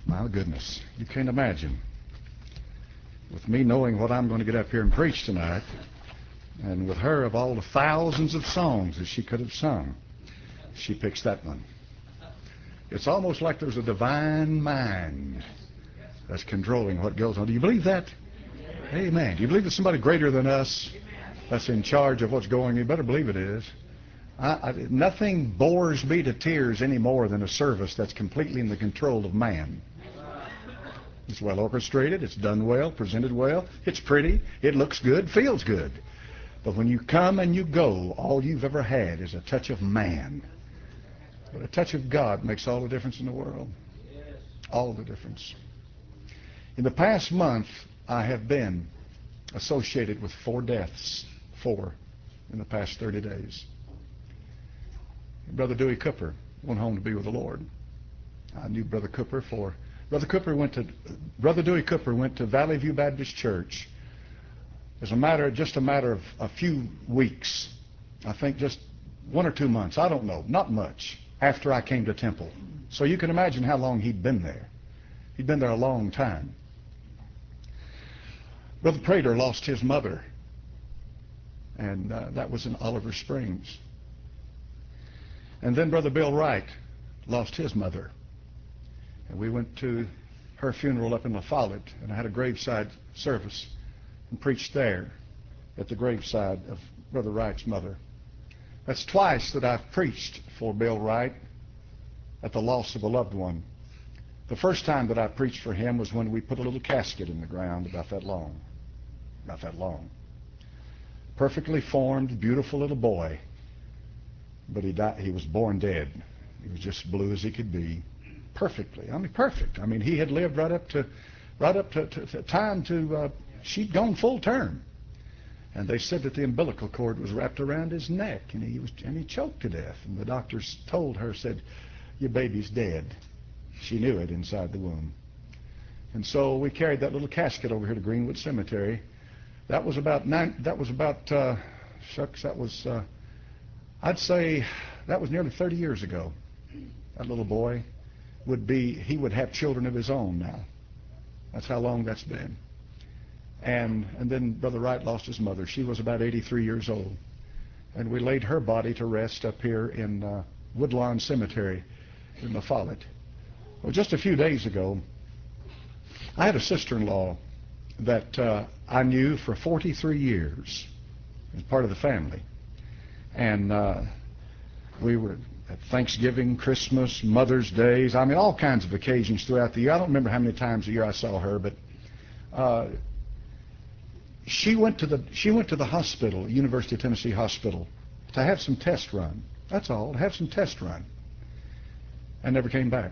My goodness, you can't imagine. With me knowing what I'm going to get up here and preach tonight, and with her of all the thousands of songs that she could have sung, she picks that one. It's almost like there's a divine mind that's controlling what goes on. Do you believe that? Amen. Do you believe there's somebody greater than us that's in charge of what's going on? You better believe it is. Nothing bores me to tears any more than a service that's completely in the control of man. It's well orchestrated, it's done well, presented well, it's pretty, it looks good, feels good. But when you come and you go, all you've ever had is a touch of man. But a touch of God makes all the difference in the world. All the difference. In the past month, I have been associated with 4 deaths. 4 in the past 30 days. Brother Dewey Cooper went home to be with the Lord. I knew Brother Cooper for... Brother Dewey Cooper went to Valley View Baptist Church. It was just a matter of a few weeks. I think just 1 or 2 months. I don't know. Not much. After I came to Temple. So you can imagine how long he'd been there. He'd been there a long time. Brother Prater lost his mother. And that was in Oliver Springs. And then Brother Bill Wright lost his mother. And we went to her funeral up in La Follette, and I had a graveside service and preached there at the graveside of Brother Wright's mother. That's twice that I've preached for Bill Wright at the loss of a loved one. The first time that I preached for him was when we put a little casket in the ground about that long. About that long. Perfectly formed, beautiful little boy. But he died. He was born dead. He was just blue as he could be. Perfectly. I mean, perfect. I mean, he had lived right up to time to, she'd gone full term. And they said that the umbilical cord was wrapped around his neck, and he choked to death. And the doctors told her, said, "Your baby's dead." She knew it inside the womb. And so we carried that little casket over here to Greenwood Cemetery. That was I'd say that was nearly 30 years ago. That little boy he would have children of his own now. That's how long that's been. And then Brother Wright lost his mother. She was about 83 years old. And we laid her body to rest up here in Woodlawn Cemetery in La Follette. Well, just a few days ago, I had a sister-in-law that I knew for 43 years as part of the family. And we were at Thanksgiving, Christmas, Mother's Days, I mean all kinds of occasions throughout the year. I don't remember how many times a year I saw her, but she went to the hospital, University of Tennessee Hospital, to have some tests run. That's all, to have some tests run. And never came back.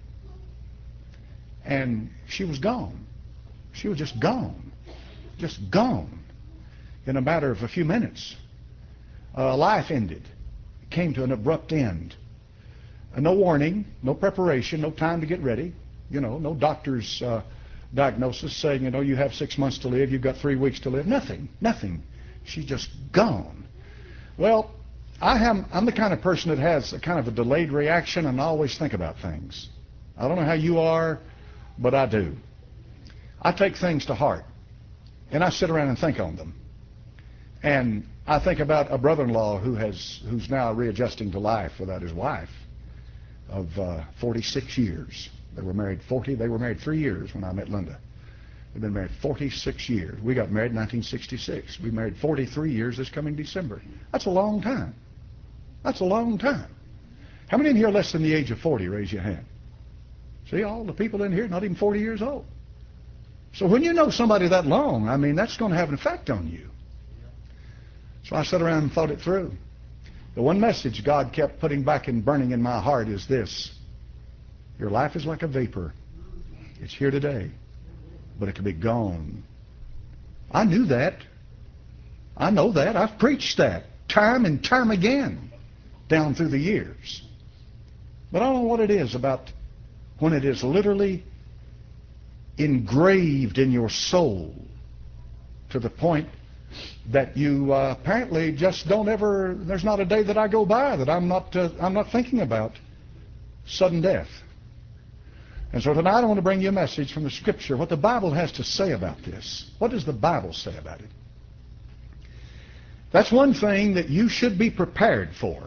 And she was gone. She was just gone. Just gone. In a matter of a few minutes. Life ended. It came to an abrupt end. No warning, no preparation, no time to get ready. You know, no doctor's diagnosis saying, you know, you have 6 months to live, you've got 3 weeks to live. Nothing, nothing. She's just gone. Well, I'm the kind of person that has a kind of a delayed reaction, and I always think about things. I don't know how you are, but I do. I take things to heart, and I sit around and think on them. And I think about a brother-in-law who's now readjusting to life without his wife of 46 years. They were married 3 years when I met Linda. They've been married 46 years. We got married in 1966. We married 43 years this coming December. That's a long time. That's a long time. How many in here are less than the age of 40? Raise your hand. See, all the people in here not even 40 years old. So when you know somebody that long, I mean, that's going to have an effect on you. So I sat around and thought it through. The one message God kept putting back and burning in my heart is this: your life is like a vapor. It's here today, but it can be gone. I knew that. I know that. I've preached that time and time again down through the years. But I don't know what it is about when it is literally engraved in your soul to the point that you apparently just don't ever, there's not a day that I go by that I'm not thinking about sudden death. And so tonight I want to bring you a message from the Scripture, what the Bible has to say about this. What does the Bible say about it? That's one thing that you should be prepared for.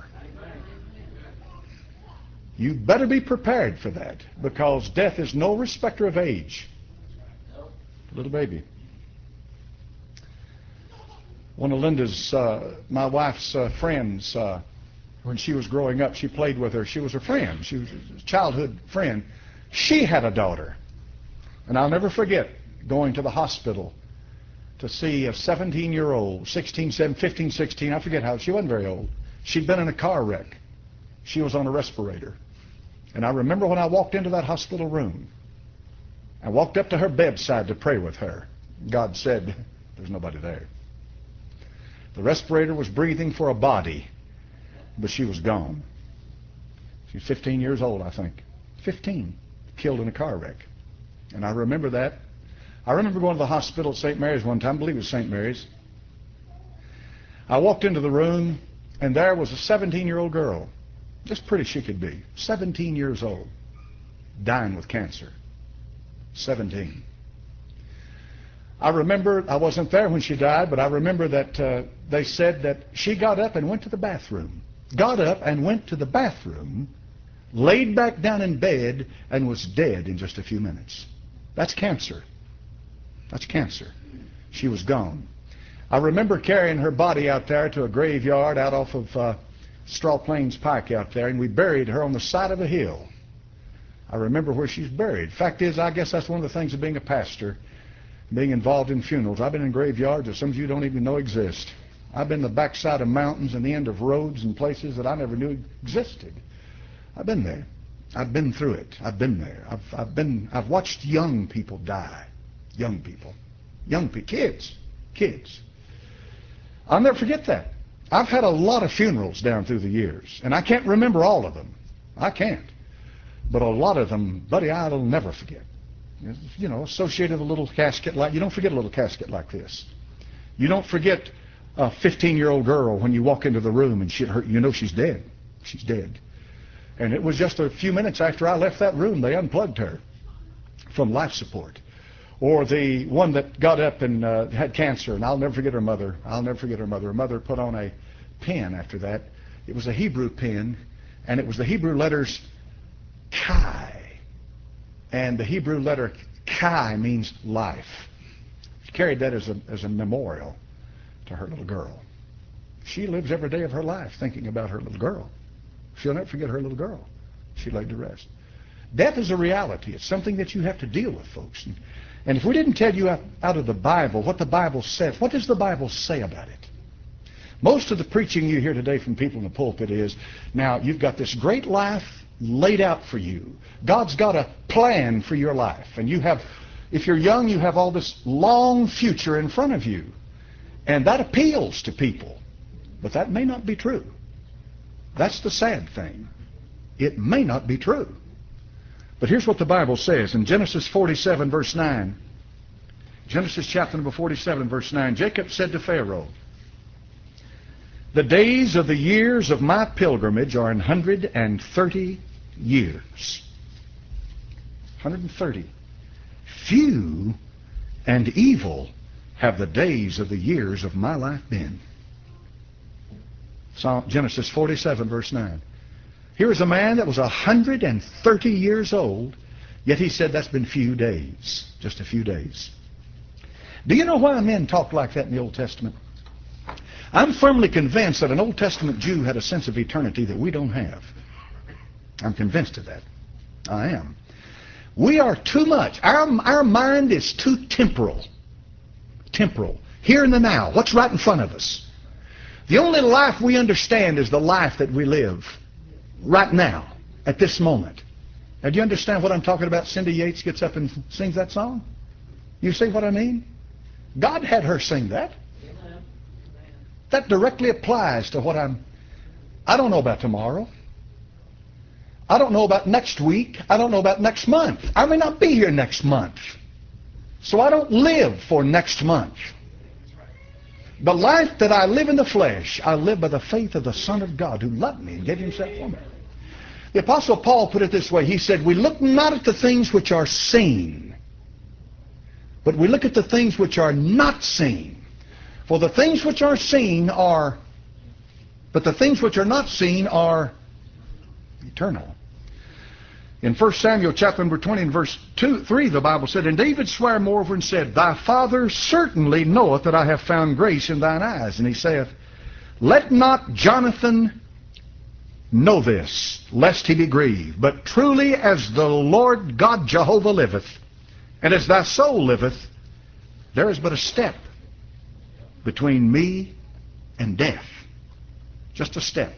You better be prepared for that, because death is no respecter of age. Little baby. One of Linda's, my wife's friends, when she was growing up, she played with her. She was her friend. She was a childhood friend. She had a daughter. And I'll never forget going to the hospital to see a 17-year-old, 16, 17, 15, 16, I forget how, she wasn't very old. She'd been in a car wreck. She was on a respirator. And I remember when I walked into that hospital room, I walked up to her bedside to pray with her. God said, there's nobody there. The respirator was breathing for a body, but she was gone. She was 15 years old, I think. 15, killed in a car wreck. And I remember that. I remember going to the hospital at St. Mary's one time, I believe it was St. Mary's. I walked into the room, and there was a 17-year-old girl, just pretty she could be, 17 years old, dying with cancer. 17. I remember, I wasn't there when she died, but I remember that they said that she got up and went to the bathroom. Got up and went to the bathroom, laid back down in bed, and was dead in just a few minutes. That's cancer. That's cancer. She was gone. I remember carrying her body out there to a graveyard out off of Straw Plains Pike out there, and we buried her on the side of a hill. I remember where she's buried. Fact is, I guess that's one of the things of being a pastor, being involved in funerals. I've been in graveyards that some of you don't even know exist. I've been the backside of mountains and the end of roads and places that I never knew existed. I've been there. I've been through it. I've been there. I've watched young people die. Young people. Kids. I'll never forget that. I've had a lot of funerals down through the years, and I can't remember all of them. I can't. But a lot of them, buddy, I'll never forget. You know, associated with a little casket like, you don't forget a little casket like this. You don't forget a 15-year-old girl when you walk into the room and you know she's dead. She's dead. And it was just a few minutes after I left that room, they unplugged her from life support. Or the one that got up and had cancer, and I'll never forget her mother. I'll never forget her mother. Her mother put on a pen after that. It was a Hebrew pen, and it was the Hebrew letters Chi. And the Hebrew letter Chi means life. She carried that as a memorial to her little girl. She lives every day of her life thinking about her little girl. She'll never forget her little girl. She laid to rest. Death is a reality. It's something that you have to deal with, folks. And if we didn't tell you out of the Bible what the Bible says, what does the Bible say about it? Most of the preaching you hear today from people in the pulpit is, now you've got this great life laid out for you. God's got a plan for your life. And you have, if you're young, you have all this long future in front of you. And that appeals to people. But that may not be true. That's the sad thing. It may not be true. But here's what the Bible says in Genesis 47, verse 9. Genesis chapter number 47, verse 9. Jacob said to Pharaoh, the days of the years of my pilgrimage are 130 years. 130. Few and evil have the days of the years of my life been. Genesis 47, verse 9. Here is a man that was 130 years old, yet he said that's been few days, just a few days. Do you know why men talk like that in the Old Testament? I'm firmly convinced that an Old Testament Jew had a sense of eternity that we don't have. I'm convinced of that. I am. We are too much. Our mind is too temporal. Temporal. Here and the now. What's right in front of us? The only life we understand is the life that we live right now, at this moment. Now, do you understand what I'm talking about? Cindy Yates gets up and sings that song. You see what I mean? God had her sing that. That directly applies to what I don't know about tomorrow. I don't know about next week. I don't know about next month. I may not be here next month. So I don't live for next month. The life that I live in the flesh, I live by the faith of the Son of God who loved me and gave himself for me. The Apostle Paul put it this way. He said, we look not at the things which are seen, but we look at the things which are not seen. For the things which are seen are, but the things which are not seen are eternal. In 1 Samuel chapter number 20 and verse 3, the Bible said, and David sware moreover and said, thy father certainly knoweth that I have found grace in thine eyes. And he saith, let not Jonathan know this, lest he be grieved. But truly as the Lord God Jehovah liveth, and as thy soul liveth, there is but a step between me and death. Just a step.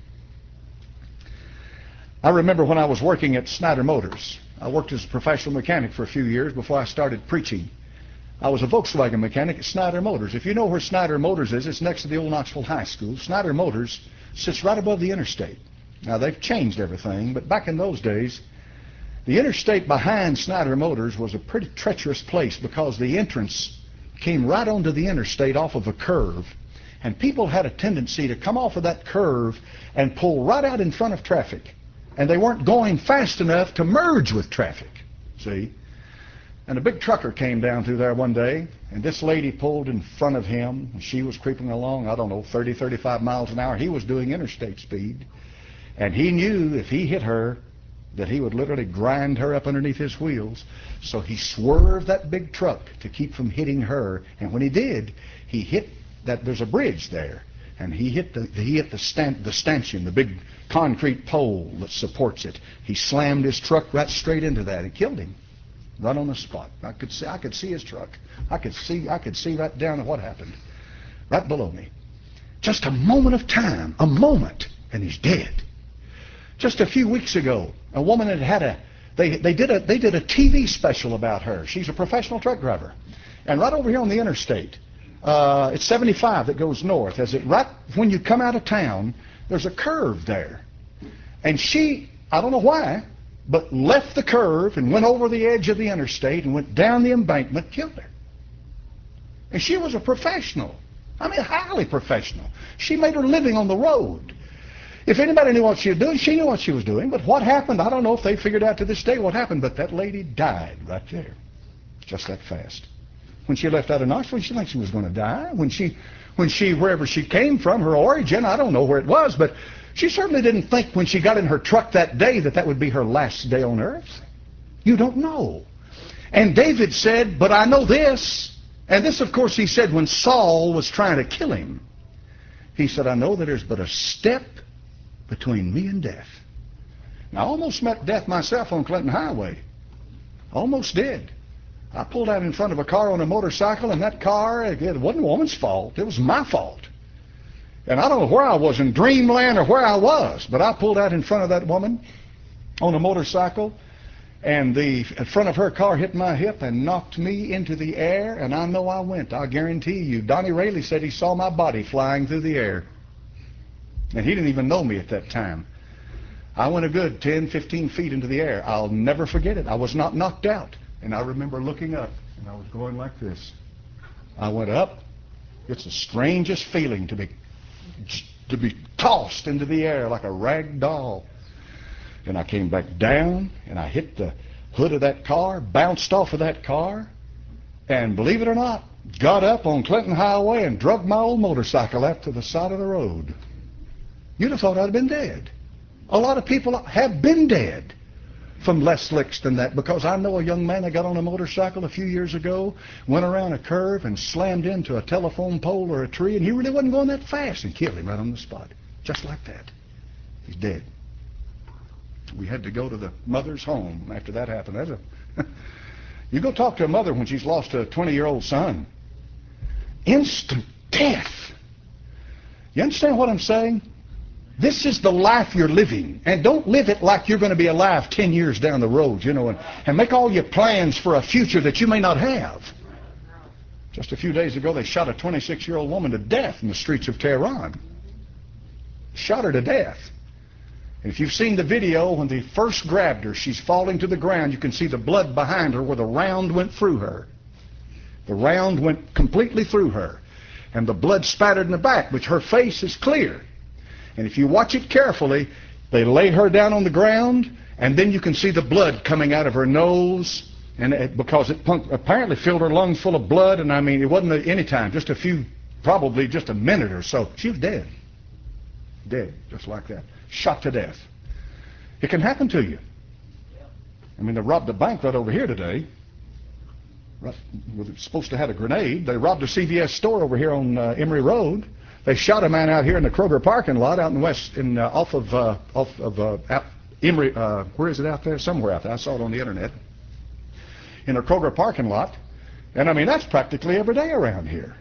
I remember when I was working at Snyder Motors. I worked as a professional mechanic for a few years before I started preaching. I was a Volkswagen mechanic at Snyder Motors. If you know where Snyder Motors is, it's next to the old Knoxville High School. Snyder Motors sits right above the interstate. Now, they've changed everything, but back in those days, the interstate behind Snyder Motors was a pretty treacherous place because the entrance came right onto the interstate off of a curve, and people had a tendency to come off of that curve and pull right out in front of traffic. And they weren't going fast enough to merge with traffic, see? And a big trucker came down through there one day, and this lady pulled in front of him. She was creeping along, I don't know, 30, 35 miles an hour. He was doing interstate speed. And he knew if he hit her, that he would literally grind her up underneath his wheels. So he swerved that big truck to keep from hitting her. And when he did, he hit that, there's a bridge there. And he hit the stanchion, the big concrete pole that supports it. He slammed his truck right straight into that and killed him right on the spot. I could see his truck. I could see right down to what happened, right below me. Just a moment of time, a moment, and he's dead. Just a few weeks ago, a woman they did a TV special about her. She's a professional truck driver, and right over here on the interstate. It's 75 that goes north. Right when you come out of town, there's a curve there. And she, I don't know why, but left the curve and went over the edge of the interstate and went down the embankment, killed her. And she was a professional. I mean, highly professional. She made her living on the road. If anybody knew what she was doing, she knew what she was doing. But what happened, I don't know if they figured out to this day what happened, but that lady died right there. Just that fast. When she left out of Knoxville, she didn't think she was going to die. When she, wherever she came from, her origin, I don't know where it was, but she certainly didn't think when she got in her truck that day that that would be her last day on earth. You don't know. And David said, but I know this. And this, of course, he said when Saul was trying to kill him. He said, I know that there's but a step between me and death. Now, I almost met death myself on Clinton Highway. Almost did. I pulled out in front of a car on a motorcycle, and that car, it wasn't a woman's fault. It was my fault. And I don't know where I was, in dreamland or where I was, but I pulled out in front of that woman on a motorcycle, and the front of her car hit my hip and knocked me into the air, and I know I went. I guarantee you. Donnie Rayleigh said he saw my body flying through the air. And he didn't even know me at that time. I went a good 10, 15 feet into the air. I'll never forget it. I was not knocked out. And I remember looking up, and I was going like this. I went up. It's the strangest feeling to be tossed into the air like a rag doll. And I came back down, and I hit the hood of that car, bounced off of that car, and believe it or not, got up on Clinton Highway and drug my old motorcycle out to the side of the road. You'd have thought I'd been dead. A lot of people have been dead from less licks than that, because I know a young man that got on a motorcycle a few years ago, went around a curve and slammed into a telephone pole or a tree, and he really wasn't going that fast, and killed him right on the spot. Just like that. He's dead. We had to go to the mother's home after that happened. You go talk to a mother when she's lost a 20-year-old son. Instant death. You understand what I'm saying? This is the life you're living. And don't live it like you're going to be alive 10 years down the road, you know, and make all your plans for a future that you may not have. Just a few days ago, they shot a 26-year-old woman to death in the streets of Tehran. Shot her to death. And if you've seen the video, when they first grabbed her, she's falling to the ground. You can see the blood behind her where the round went through her. The round went completely through her. And the blood spattered in the back, but her face is clear. And if you watch it carefully, They lay her down on the ground, and then you can see the blood coming out of her nose, and because it apparently filled her lungs full of blood, and I mean, it wasn't any time, just a few, probably just a minute or so. She was dead. Dead, just like that. Shot to death. It can happen to you. I mean, they robbed a bank right over here today. Right, well, they're supposed to have a grenade. They robbed a CVS store over here on Emory Road. They shot a man out here in the Kroger parking lot out in the west, off of Emory. Where is it out there? Somewhere out there. I saw it on the internet. In a Kroger parking lot, and I mean that's practically every day around here.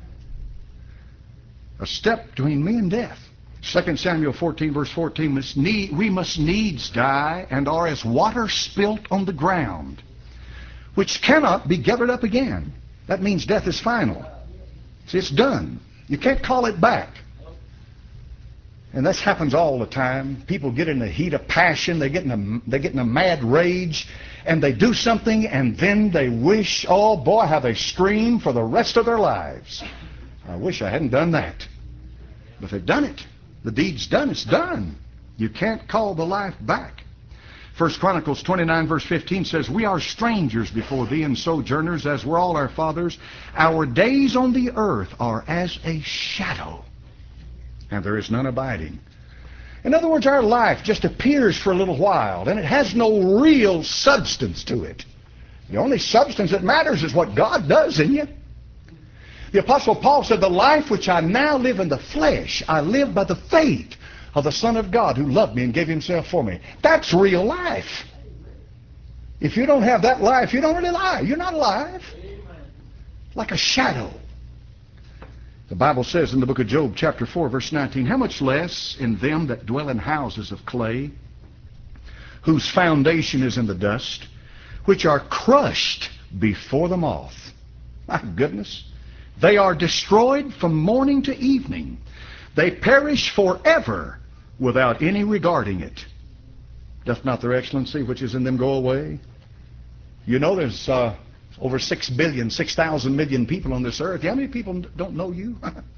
A step between me and death. 2 Samuel 14 verse 14. We must needs die and are as water spilt on the ground, which cannot be gathered up again. That means death is final. See, it's done. You can't call it back. And this happens all the time. People get in the heat of passion. They get in a mad rage, and they do something, and then they wish, oh boy, how they scream for the rest of their lives. I wish I hadn't done that. But they've done it. The deed's done. It's done. You can't call the life back. 1 Chronicles 29 verse 15 says, we are strangers before thee and sojourners, as were all our fathers. Our days on the earth are as a shadow, and there is none abiding. In other words, our life just appears for a little while, and it has no real substance to it. The only substance that matters is what God does in you. The Apostle Paul said, the life which I now live in the flesh, I live by the faith of the Son of God who loved me and gave himself for me. That's real life. If you don't have that life, you don't really live. You're not alive. Like a shadow. The Bible says in the book of Job, chapter 4, verse 19, how much less in them that dwell in houses of clay, whose foundation is in the dust, which are crushed before the moth. My goodness. They are destroyed from morning to evening. They perish forever without any regarding it. Doth not their excellency which is in them go away? You know there's over 6,000 million people on this earth. How many people don't know you?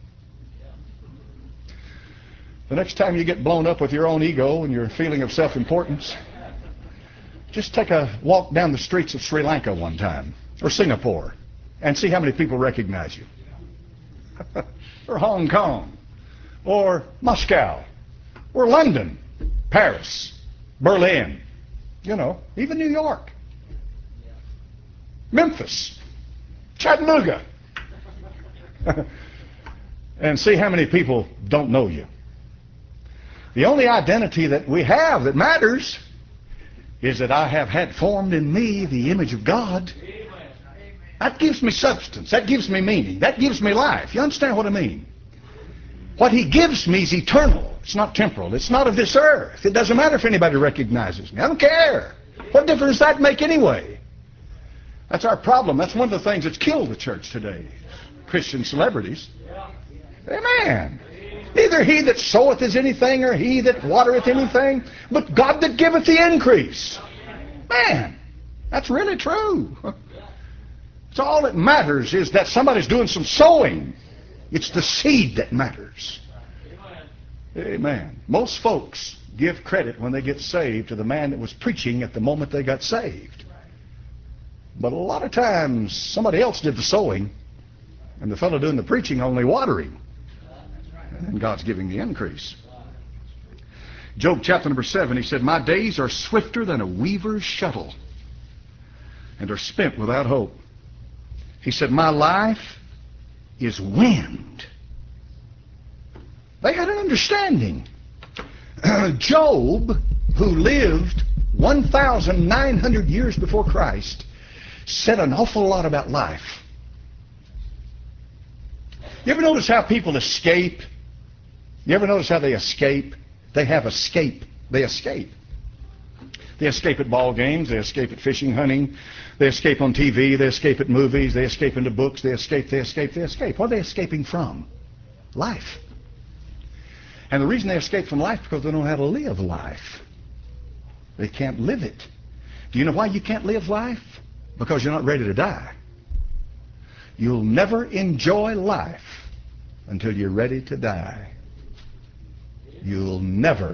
The next time you get blown up with your own ego and your feeling of self-importance, just take a walk down the streets of Sri Lanka one time, or Singapore, and see how many people recognize you. Or Hong Kong, or Moscow, or London, Paris, Berlin, you know, even New York, Memphis, Chattanooga. And see how many people don't know you. The only identity that we have that matters is that I have had formed in me the image of God. That gives me substance. That gives me meaning. That gives me life. You understand what I mean? What he gives me is eternal. It's not temporal. It's not of this earth. It doesn't matter if anybody recognizes me. I don't care. What difference does that make anyway? That's our problem. That's one of the things that's killed the church today. Christian celebrities. Amen. Neither he that soweth is anything, or he that watereth anything, but God that giveth the increase. Man, that's really true. So all that matters is that somebody's doing some sowing. It's the seed that matters. Amen. Most folks give credit when they get saved to the man that was preaching at the moment they got saved. But a lot of times somebody else did the sowing, and the fellow doing the preaching only watering. And God's giving the increase. Job chapter number 7, he said, my days are swifter than a weaver's shuttle, and are spent without hope. He said, my life is wind. They had an understanding. Job, who lived 1,900 years before Christ, said an awful lot about life. You ever notice how people escape? You ever notice how they escape? They have escape. They escape. They escape at ball games. They escape at fishing, hunting. They escape on TV. They escape at movies. They escape into books. They escape, they escape, they escape. What are they escaping from? Life. And the reason they escape from life is because they don't know how to live life. They can't live it. Do you know why you can't live life? Because you're not ready to die. You'll never enjoy life until you're ready to die. You'll never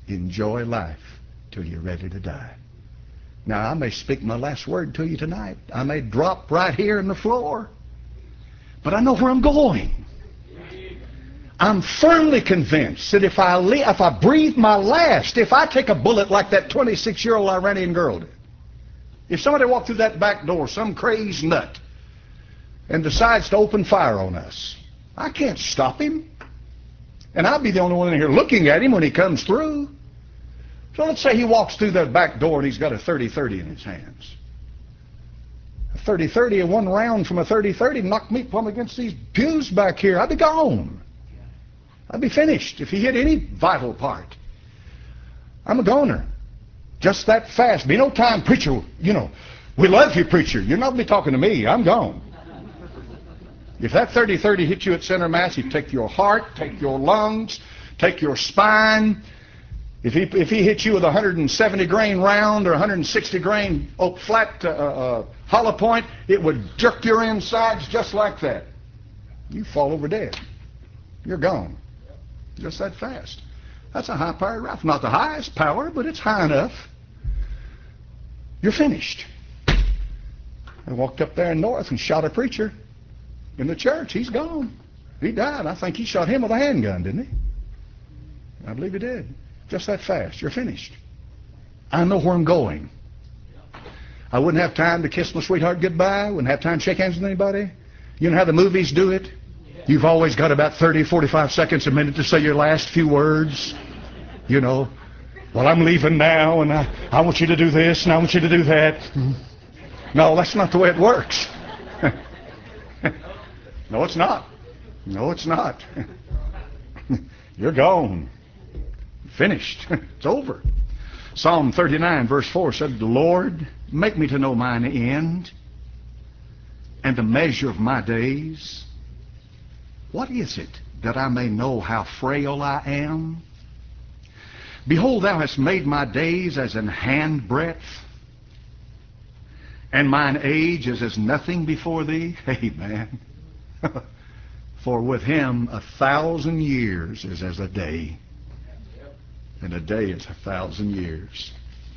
Enjoy life till you're ready to die. Now, I may speak my last word to you tonight. I may drop right here on the floor. But I know where I'm going. I'm firmly convinced that if I breathe my last, if I take a bullet like that 26-year-old Iranian girl did, if somebody walked through that back door, some crazed nut, and decides to open fire on us, I can't stop him. And I'll be the only one in here looking at him when he comes through. So let's say he walks through that back door and he's got a 30-30 in his hands. A 30-30, and one round from a 30-30 knocked me plumb against these pews back here. I'd be gone. I'd be finished if he hit any vital part. I'm a goner. Just that fast. Be no time, preacher. You know, we love you, preacher. You're not going to be talking to me. I'm gone. If that 30-30 hit you at center mass, he'd take your heart, take your lungs, take your spine. If he hit you with a 170 grain round or 160 grain flat hollow point, it would jerk your insides just like that. You fall over dead. You're gone. Just that fast. That's a high-powered rifle. Not the highest power, but it's high enough. You're finished. I walked up there in North and shot a preacher in the church. He's gone. He died. I think he shot him with a handgun, didn't he? I believe he did. Just that fast. You're finished. I know where I'm going. I wouldn't have time to kiss my sweetheart goodbye. Wouldn't have time to shake hands with anybody. You know how the movies do it? You've always got about 30, 45 seconds, a minute to say your last few words. You know, well, I'm leaving now, and I want you to do this, and I want you to do that. No, that's not the way it works. No, it's not. No, it's not. You're gone. Finished. It's over. Psalm 39, verse 4 said, Lord, make me to know mine end and the measure of my days. What is it that I may know how frail I am? Behold, thou hast made my days as an handbreadth, and mine age is as nothing before thee. Amen. For with him 1,000 years is as a day, and a day is 1,000 years.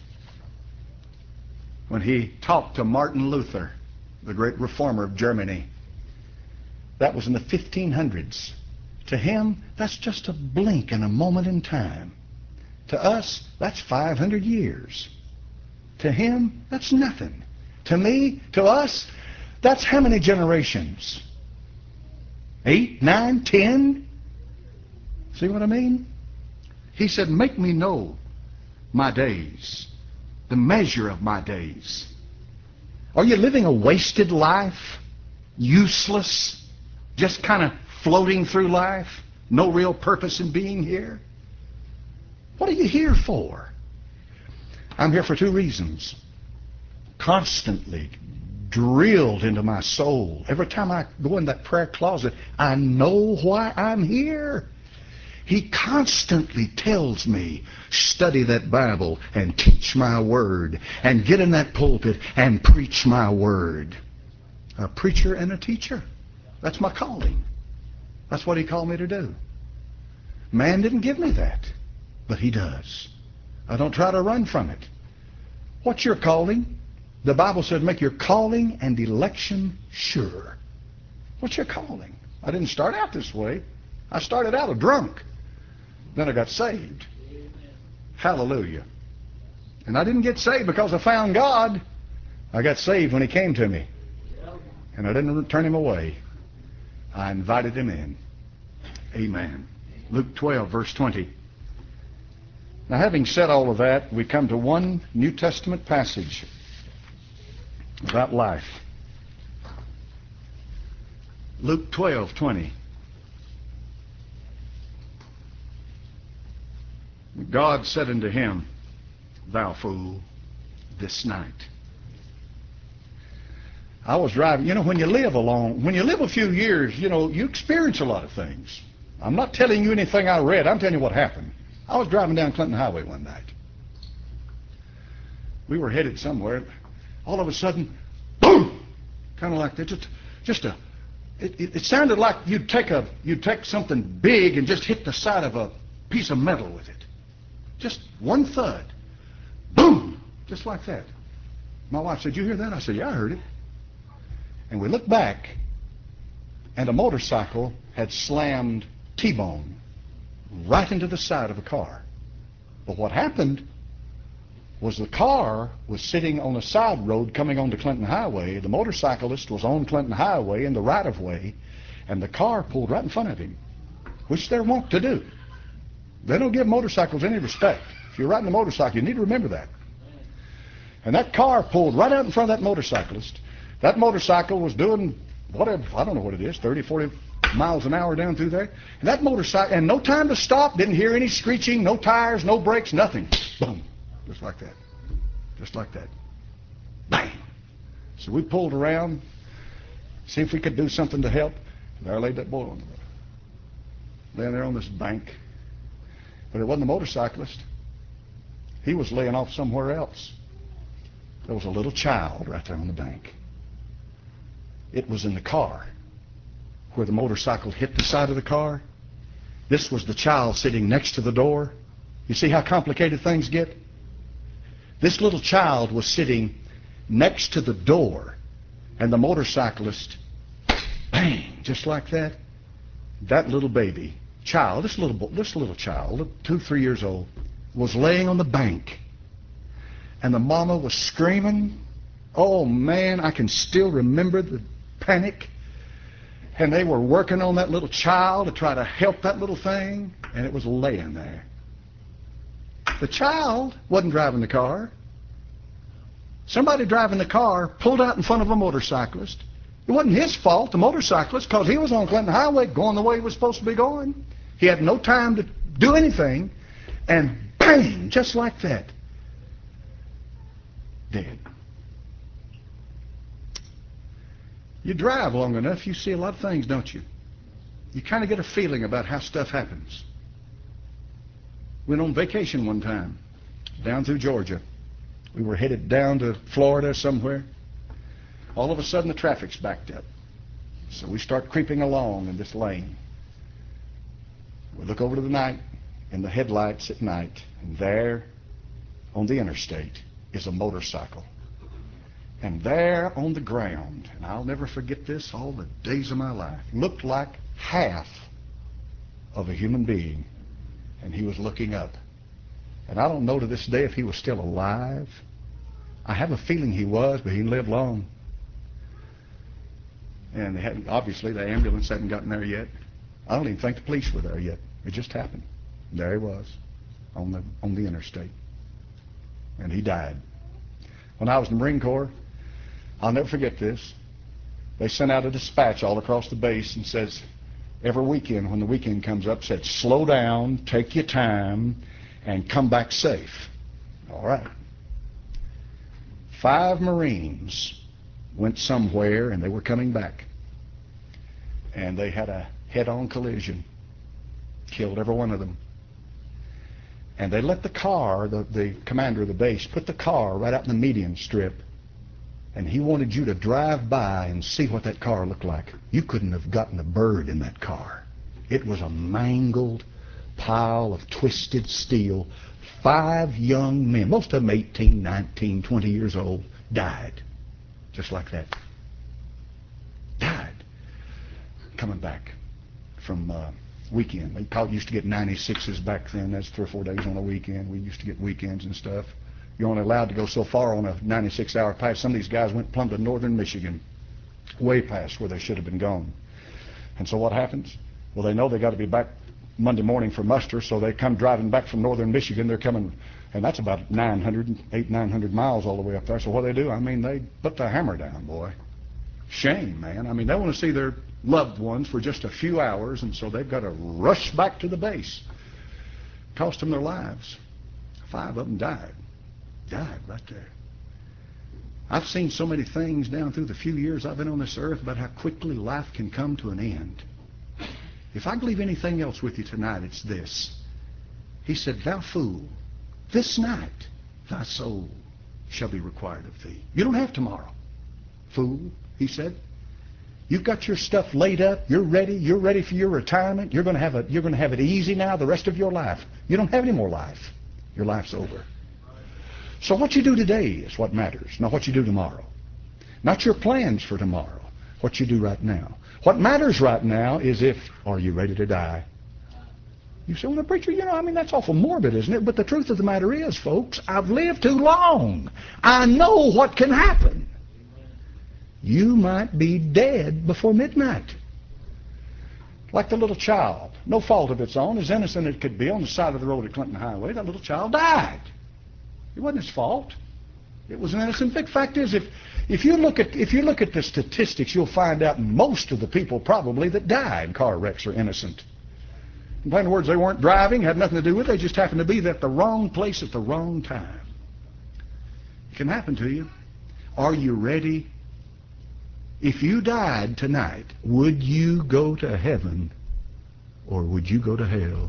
When he talked to Martin Luther, the great reformer of Germany, that was in the 1500s. To him, that's just a blink and a moment in time. To us, that's 500 years. To him, that's nothing. To me, to us, that's how many generations? 8, 9, 10? See what I mean? He said, make me know my days, the measure of my days. Are you living a wasted life? Useless? Just kind of floating through life? No real purpose in being here? What are you here for? I'm here for 2 reasons. Constantly drilled into my soul. Every time I go in that prayer closet, I know why I'm here. He constantly tells me, study that Bible and teach my word and get in that pulpit and preach my word. A preacher and a teacher. That's my calling. That's what he called me to do. Man didn't give me that, but he does. I don't try to run from it. What's your calling? The Bible said make your calling and election sure. What's your calling? I didn't start out this way. I started out a drunk. Then I got saved. Hallelujah. And I didn't get saved because I found God. I got saved when he came to me. And I didn't turn him away. I invited him in. Amen. Luke 12, verse 20. Now, having said all of that, we come to one New Testament passage about life. Luke 12, 20. God said unto him, thou fool, this night. I was driving. You know, when you live a few years, you know, you experience a lot of things. I'm not telling you anything I read. I'm telling you what happened. I was driving down Clinton Highway one night. We were headed somewhere. All of a sudden, boom! Kind of like that. It sounded like you'd take something big and just hit the side of a piece of metal with it. Just one thud. Boom! Just like that. My wife said, "You hear that?" I said, "Yeah, I heard it." And we looked back, and a motorcycle had slammed T-bone right into the side of a car. But what happened was the car was sitting on a side road coming onto Clinton Highway. The motorcyclist was on Clinton Highway in the right-of-way, and the car pulled right in front of him, which they're wont to do. They don't give motorcycles any respect. If you're riding a motorcycle, you need to remember that. And that car pulled right out in front of that motorcyclist. That motorcycle was doing whatever, I don't know what it is, 30, 40 miles an hour down through there. And that motorcycle, and no time to stop, didn't hear any screeching, no tires, no brakes, nothing. Boom. Just like that. Just like that. Bang. So we pulled around, see if we could do something to help. And there laid that boy on the road. Laying there on this bank. But it wasn't the motorcyclist. He was laying off somewhere else. There was a little child right there on the bank. It was in the car where the motorcycle hit the side of the car. This was the child sitting next to the door. You see how complicated things get? This little child was sitting next to the door, and the motorcyclist, bang, just like that. That little baby, child, this little child, 2, 3 years old, was laying on the bank, and the mama was screaming. Oh man, I can still remember the panic. And they were working on that little child to try to help that little thing, and it was laying there. The child wasn't driving the car. Somebody driving the car pulled out in front of a motorcyclist. It wasn't his fault, the motorcyclist, because he was on Clinton Highway going the way he was supposed to be going. He had no time to do anything, and bang, just like that, dead. You drive long enough, you see a lot of things, don't you? You kind of get a feeling about how stuff happens. Went on vacation one time, down through Georgia. We were headed down to Florida somewhere. All of a sudden the traffic's backed up. So we start creeping along in this lane. We look over to the night, in the headlights at night, and there on the interstate is a motorcycle. And there on the ground, and I'll never forget this all the days of my life, looked like half of a human being, and he was looking up. And I don't know to this day if he was still alive. I have a feeling he was, but he didn't live long. And obviously the ambulance hadn't gotten there yet. I don't even think the police were there yet. It just happened. There he was on the interstate. And he died. When I was in the Marine Corps, I'll never forget this. They sent out a dispatch all across the base and says, every weekend when the weekend comes up, said, slow down, take your time, and come back safe. All right. 5 Marines went somewhere and they were coming back. And they had a head-on collision. Killed every one of them. And they let the car, the commander of the base, put the car right out in the median strip. And he wanted you to drive by and see what that car looked like. You couldn't have gotten a bird in that car. It was a mangled pile of twisted steel. 5 young men, most of them 18, 19, 20 years old, died. Just like that. Died. Coming back from weekend. We used to get 96s back then. That's 3 or 4 days on a weekend. We used to get weekends and stuff. You're only allowed to go so far on a 96-hour pass. Some of these guys went plumb to northern Michigan, way past where they should have been gone. And so what happens? Well, they know they got to be back Monday morning for muster, so they come driving back from northern Michigan. They're coming, and that's about 900 miles all the way up there. So what they do? I mean, they put the hammer down, boy. Shame, man. I mean, they want to see their loved ones for just a few hours, and so they've got to rush back to the base. Cost them their lives. 5 of them died. Died right there. I've seen so many things down through the few years I've been on this earth about how quickly life can come to an end. If I leave anything else with you tonight, it's this. He said, thou fool, this night thy soul shall be required of thee. You don't have tomorrow. Fool, he said. You've got your stuff laid up. You're ready for your retirement. You're going to have it easy now the rest of your life. You don't have any more life. Your life's over. So what you do today is what matters, not what you do tomorrow. Not your plans for tomorrow, what you do right now. What matters right now is are you ready to die? You say, well, the preacher, that's awful morbid, isn't it? But the truth of the matter is, folks, I've lived too long. I know what can happen. You might be dead before midnight. Like the little child, no fault of its own, as innocent as it could be, on the side of the road at Clinton Highway, that little child died. It wasn't his fault. It was an innocent. Big fact is, if you look at the statistics, you'll find out most of the people probably that die in car wrecks are innocent. In plain words, they weren't driving, had nothing to do with it. They just happened to be at the wrong place at the wrong time. It can happen to you. Are you ready? If you died tonight, would you go to heaven or would you go to hell?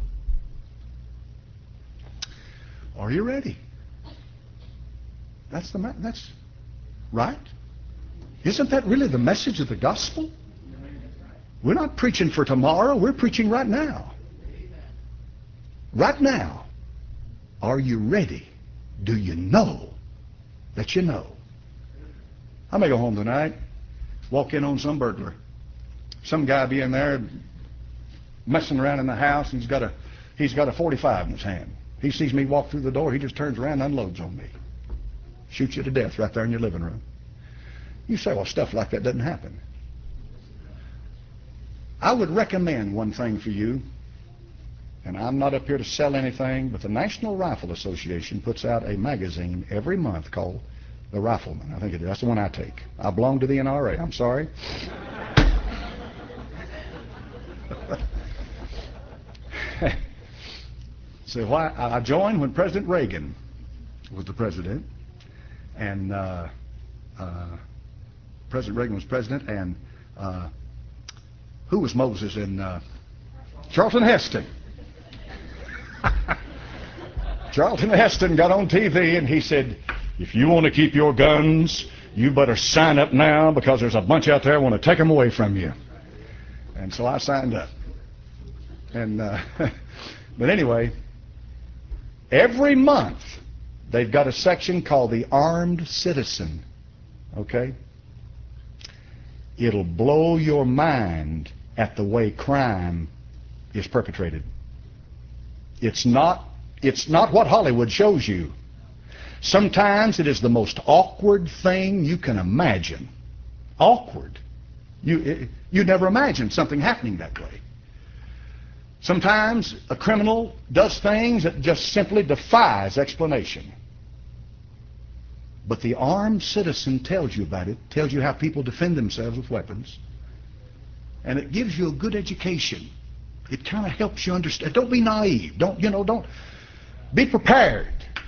Are you ready? That's right. Isn't that really the message of the gospel? We're not preaching for tomorrow. We're preaching right now. Right now. Are you ready? Do you know that you know? I may go home tonight, walk in on some burglar. Some guy be in there messing around in the house, and he's got a 45 in his hand. He sees me walk through the door, he just turns around and unloads on me. Shoots you to death right there in your living room. You say, well, stuff like that doesn't happen. I would recommend one thing for you, and I'm not up here to sell anything, but the National Rifle Association puts out a magazine every month called The Rifleman. I think it is. That's the one I take. I belong to the NRA. I'm sorry. So I joined when President Reagan was the president, and President Reagan was president, and who was Moses? And Charlton Heston. Charlton Heston got on TV and he said, if you want to keep your guns, you better sign up now because there's a bunch out there who want to take them away from you. And so I signed up. And but anyway, every month they've got a section called the Armed Citizen. Okay? It'll blow your mind at the way crime is perpetrated. It's not what Hollywood shows you. Sometimes it is the most awkward thing you can imagine. Awkward. You never imagined something happening that way. Sometimes a criminal does things that just simply defies explanation. But the Armed Citizen tells you about it, tells you how people defend themselves with weapons, and it gives you a good education. It kind of helps you understand. Don't be naive. Don't be prepared.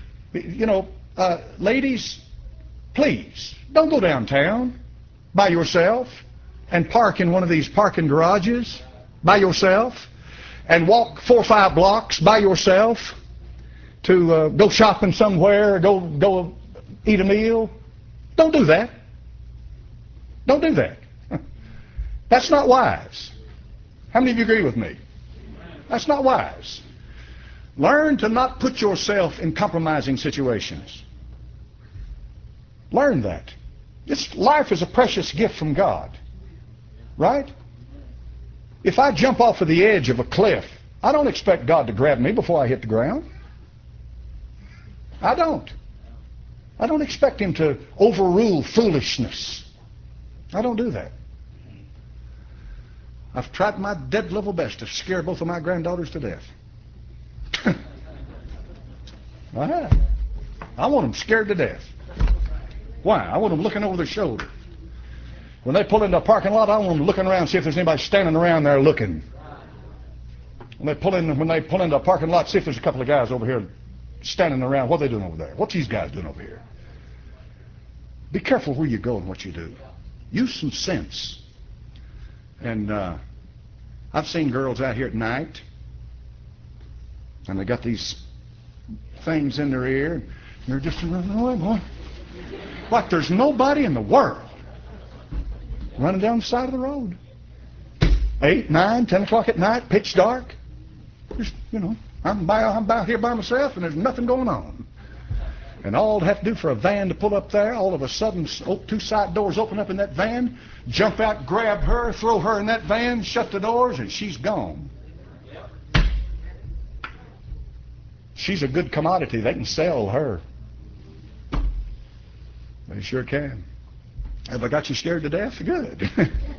Ladies, please don't go downtown by yourself and park in one of these parking garages by yourself and walk 4 or 5 blocks by yourself to go shopping somewhere, go eat a meal. Don't do that. Don't do that. That's not wise. How many of you agree with me? That's not wise. Learn to not put yourself in compromising situations. Learn that. Life is a precious gift from God. Right? If I jump off of the edge of a cliff, I don't expect God to grab me before I hit the ground. I don't. I don't expect Him to overrule foolishness. I don't do that. I've tried my dead level best to scare both of my granddaughters to death. I have. I want them scared to death. Why? I want them looking over their shoulder. When they pull into a parking lot, I want them looking around, see if there's anybody standing around there looking. When they pull into a parking lot, see if there's a couple of guys over here standing around. What are they doing over there? What's these guys doing over here? Be careful where you go and what you do. Use some sense. And I've seen girls out here at night, and they got these things in their ear, and they're just like there's nobody in the world running down the side of the road. 8, 9, 10 o'clock at night, pitch dark. Just, I'm out here by myself, and there's nothing going on. And all I'd have to do for a van to pull up there, all of a sudden, two side doors open up in that van, jump out, grab her, throw her in that van, shut the doors, and she's gone. She's a good commodity. They can sell her. They sure can. Have I got you scared to death? Good.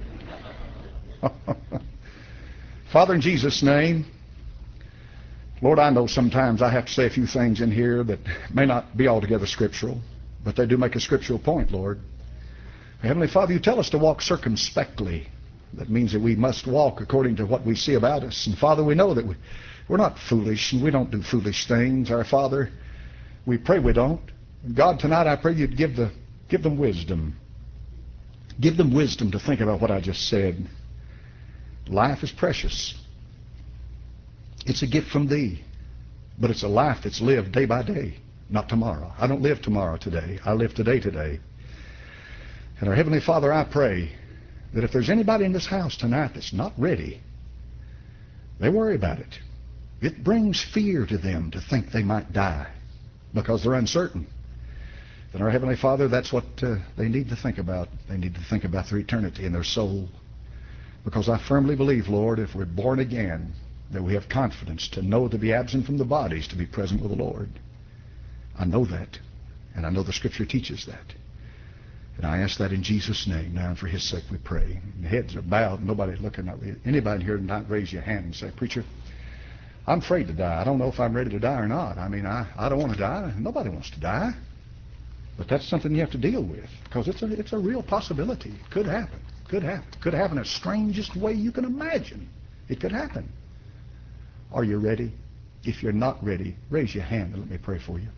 Father, in Jesus' name, Lord, I know sometimes I have to say a few things in here that may not be altogether scriptural, but they do make a scriptural point, Lord. Heavenly Father, you tell us to walk circumspectly. That means that we must walk according to what we see about us. And Father, we know that we're not foolish, and we don't do foolish things. Our Father, we pray we don't. God, tonight I pray you'd give them wisdom. Give them wisdom to think about what I just said. Life is precious. It's a gift from Thee, but it's a life that's lived day by day, not tomorrow. I don't live tomorrow today. I live today. And our Heavenly Father, I pray that if there's anybody in this house tonight that's not ready, they worry about it. It brings fear to them to think they might die because they're uncertain. Then our Heavenly Father, that's what they need to think about. They need to think about their eternity and their soul. Because I firmly believe, Lord, if we're born again, that we have confidence to know to be absent from the bodies, to be present with the Lord. I know that, and I know the Scripture teaches that. And I ask that in Jesus' name now, and for His sake we pray. The heads are bowed, nobody looking at me. Anybody here tonight raise your hand and say, Preacher, I'm afraid to die. I don't know if I'm ready to die or not. I mean, I don't want to die. Nobody wants to die. But that's something you have to deal with, because it's a real possibility. It could happen. Could happen. Could happen in the strangest way you can imagine. It could happen. Are you ready? If you're not ready, raise your hand and let me pray for you.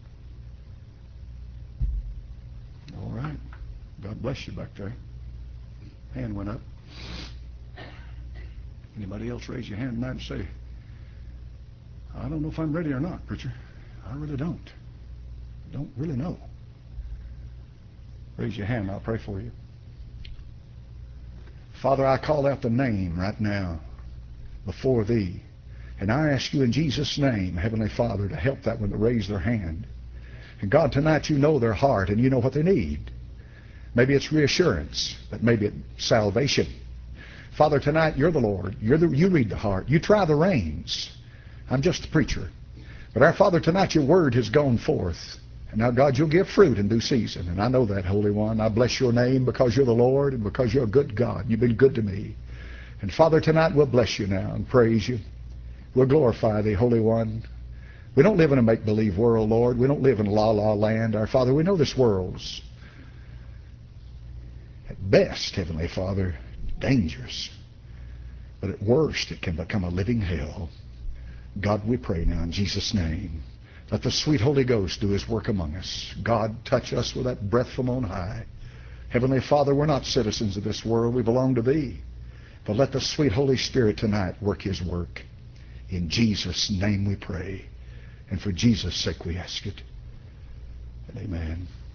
All right. God bless you back there. Hand went up. Anybody else raise your hand tonight and say, I don't know if I'm ready or not, preacher. I really don't. Don't really know. Raise your hand, I'll pray for you. Father, I call out the name right now before Thee. And I ask You in Jesus' name, Heavenly Father, to help that one to raise their hand. And God, tonight You know their heart and You know what they need. Maybe it's reassurance, but maybe it's salvation. Father, tonight You're the Lord. You read the heart. You try the reins. I'm just a preacher. But our Father, tonight Your word has gone forth. And now, God, You'll give fruit in due season. And I know that, Holy One. I bless Your name because You're the Lord and because You're a good God. You've been good to me. And Father, tonight we'll bless You now and praise You. We'll glorify Thee, Holy One. We don't live in a make-believe world, Lord. We don't live in la-la land. Our Father, we know this world's, at best, Heavenly Father, dangerous. But at worst, it can become a living hell. God, we pray now in Jesus' name. Let the sweet Holy Ghost do His work among us. God, touch us with that breath from on high. Heavenly Father, we're not citizens of this world. We belong to Thee. But let the sweet Holy Spirit tonight work His work. In Jesus' name we pray. And for Jesus' sake we ask it. And amen.